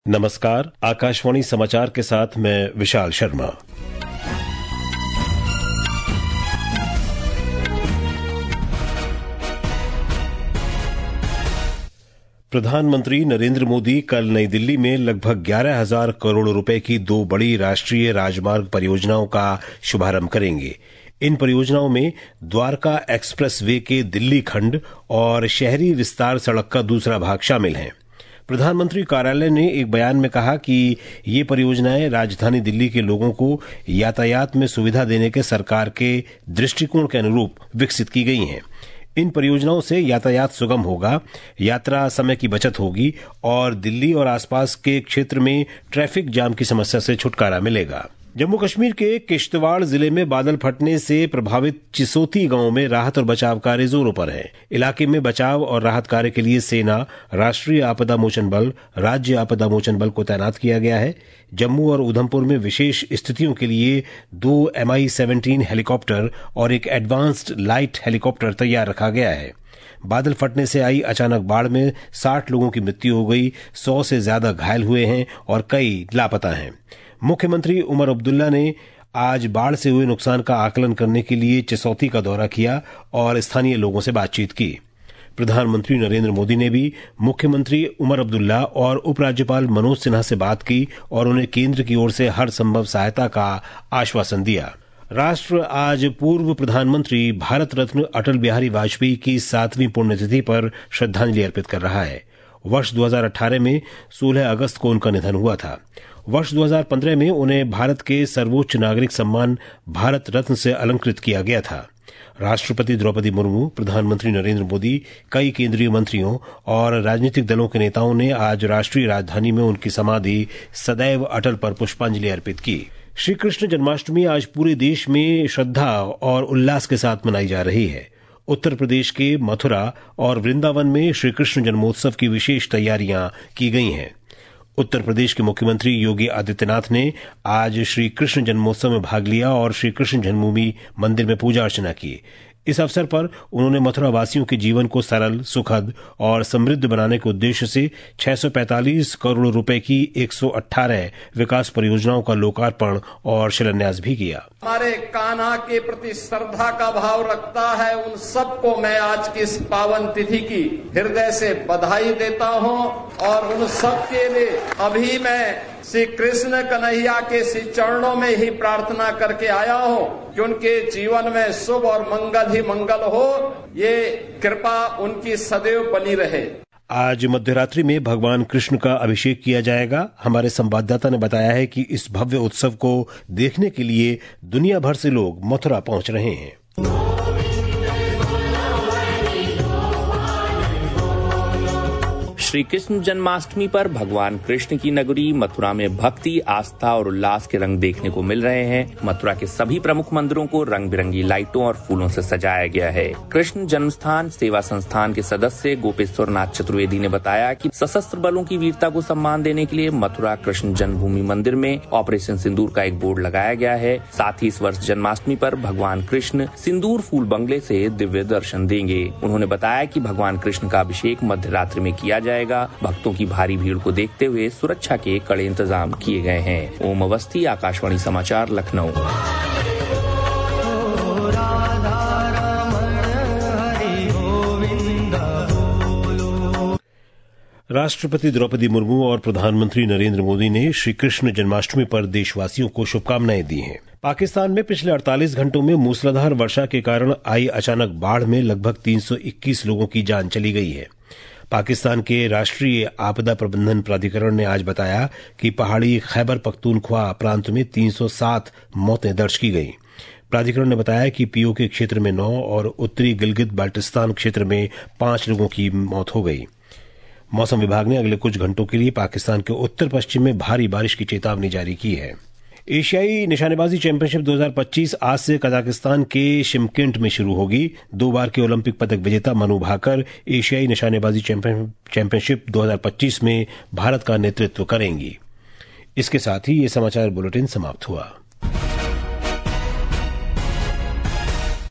नमस्कार, आकाशवाणी समाचार के साथ मैं विशाल शर्मा। प्रधानमंत्री नरेंद्र मोदी कल नई दिल्ली में लगभग 11,000 करोड़ रुपए की दो बड़ी राष्ट्रीय राजमार्ग परियोजनाओं का शुभारंभ करेंगे। इन परियोजनाओं में द्वारका एक्सप्रेस वे के दिल्ली खंड और शहरी विस्तार सड़क का दूसरा भाग शामिल हैं। प्रधानमंत्री कार्यालय ने एक बयान में कहा कि ये परियोजनाएं राजधानी दिल्ली के लोगों को यातायात में सुविधा देने के सरकार के दृष्टिकोण के अनुरूप विकसित की गई हैं। इन परियोजनाओं से यातायात सुगम होगा, यात्रा समय की बचत होगी और दिल्ली और आसपास के क्षेत्र में ट्रैफिक जाम की समस्या से छुटकारा मिलेगा। जम्मू कश्मीर के किश्तवाड़ जिले में बादल फटने से प्रभावित चिसोती गांव में राहत और बचाव कार्य जोरों पर है। इलाके में बचाव और राहत कार्य के लिए सेना, राष्ट्रीय आपदा मोचन बल, राज्य आपदा मोचन बल को तैनात किया गया है। जम्मू और उधमपुर में विशेष स्थितियों के लिए 2 MI-17 हेलीकॉप्टर और एक एडवांस्ड लाइट हेलीकॉप्टर तैयार रखा गया है। बादल फटने से आई अचानक बाढ़ में 60 लोगों की मृत्यु हो गई, 100 से ज्यादा घायल हुए हैं और कई लापता हैं। मुख्यमंत्री उमर अब्दुल्ला ने आज बाढ़ से हुए नुकसान का आकलन करने के लिए चिसौती का दौरा किया और स्थानीय लोगों से बातचीत की। प्रधानमंत्री नरेंद्र मोदी ने भी मुख्यमंत्री उमर अब्दुल्ला और उपराज्यपाल मनोज सिन्हा से बात की और उन्हें केंद्र की ओर से हर संभव सहायता का आश्वासन दिया। राष्ट्र आज पूर्व प्रधानमंत्री भारत रत्न अटल बिहारी वाजपेयी की 7वीं पुण्यतिथि पर श्रद्धांजलि अर्पित कर रहा है। वर्ष 2018 में 16 अगस्त को उनका निधन हुआ था। वर्ष 2015 में उन्हें भारत के सर्वोच्च नागरिक सम्मान भारत रत्न से अलंकृत किया गया था। राष्ट्रपति द्रौपदी मुर्मू, प्रधानमंत्री नरेंद्र मोदी, कई केंद्रीय मंत्रियों और राजनीतिक दलों के नेताओं ने आज राष्ट्रीय राजधानी में उनकी समाधि सदैव अटल पर पुष्पांजलि अर्पित की। श्री कृष्ण जन्माष्टमी आज पूरे देश में श्रद्धा और उल्लास के साथ मनाई जा रही है। उत्तर प्रदेश के मथुरा और वृंदावन में श्री कृष्ण जन्मोत्सव की विशेष तैयारियां की गई हैं। उत्तर प्रदेश के मुख्यमंत्री योगी आदित्यनाथ ने आज श्री कृष्ण जन्मोत्सव में भाग लिया और श्री कृष्ण जन्मभूमि मंदिर में पूजा अर्चना की। इस अवसर पर उन्होंने मथुरा वासियों के जीवन को सरल, सुखद और समृद्ध बनाने के उद्देश्य से 645 करोड़ रुपए की 118 विकास परियोजनाओं का लोकार्पण और शिलान्यास भी किया। हमारे कान्हा के प्रति श्रद्धा का भाव रखता है उन सबको मैं आज की इस पावन तिथि की हृदय से बधाई देता हूं और उन सब के लिए अभी मैं श्री कृष्ण कन्हैया के श्री चरणों में ही प्रार्थना करके आया हूं कि उनके जीवन में शुभ और मंगल ही मंगल हो। ये कृपा उनकी सदैव बनी रहे। आज मध्यरात्रि में भगवान कृष्ण का अभिषेक किया जाएगा। हमारे संवाददाता ने बताया है कि इस भव्य उत्सव को देखने के लिए दुनिया भर से लोग मथुरा पहुंच रहे हैं। श्री कृष्ण जन्माष्टमी पर भगवान कृष्ण की नगरी मथुरा में भक्ति, आस्था और उल्लास के रंग देखने को मिल रहे हैं। मथुरा के सभी प्रमुख मंदिरों को रंग बिरंगी लाइटों और फूलों से सजाया गया है। कृष्ण जन्मस्थान सेवा संस्थान के सदस्य गोपेश्वर नाथ चतुर्वेदी ने बताया कि सशस्त्र बलों की वीरता को सम्मान देने के लिए मथुरा कृष्ण जन्मभूमि मंदिर में ऑपरेशन सिंदूर का एक बोर्ड लगाया गया है। साथ ही इस वर्ष जन्माष्टमी पर भगवान कृष्ण सिंदूर फूल बंगले से दिव्य दर्शन देंगे। उन्होंने बताया कि भगवान कृष्ण का अभिषेक मध्य रात्रि में किया जाएगा। भक्तों की भारी भीड़ को देखते हुए सुरक्षा के कड़े इंतजाम किए गए हैं। ओम अवस्थी, आकाशवाणी समाचार, लखनऊ। राष्ट्रपति द्रौपदी मुर्मू और प्रधानमंत्री नरेंद्र मोदी ने श्री कृष्ण जन्माष्टमी पर देशवासियों को शुभकामनाएं दी हैं। पाकिस्तान में पिछले 48 घंटों में मूसलाधार वर्षा के कारण आई अचानक बाढ़ में लगभग 321 लोगों की जान चली गई है। पाकिस्तान के राष्ट्रीय आपदा प्रबंधन प्राधिकरण ने आज बताया कि पहाड़ी खैबर पख्तूनख्वा प्रांत में 307 मौतें दर्ज की गईं। प्राधिकरण ने बताया कि पीओके क्षेत्र में 9 और उत्तरी गिलगित बाल्टिस्तान क्षेत्र में 5 लोगों की मौत हो गई। मौसम विभाग ने अगले कुछ घंटों के लिए पाकिस्तान के उत्तर पश्चिम में भारी बारिश की चेतावनी जारी की है। एशियाई निशानेबाजी चैंपियनशिप 2025 आज से कजाकिस्तान के शिमकिंट में शुरू होगी। 2 बार के ओलंपिक पदक विजेता मनु भाकर एशियाई निशानेबाजी चैंपियनशिप 2025 में भारत का नेतृत्व करेंगी। इसके साथ ही ये समाचार बुलेटिन समाप्त हुआ।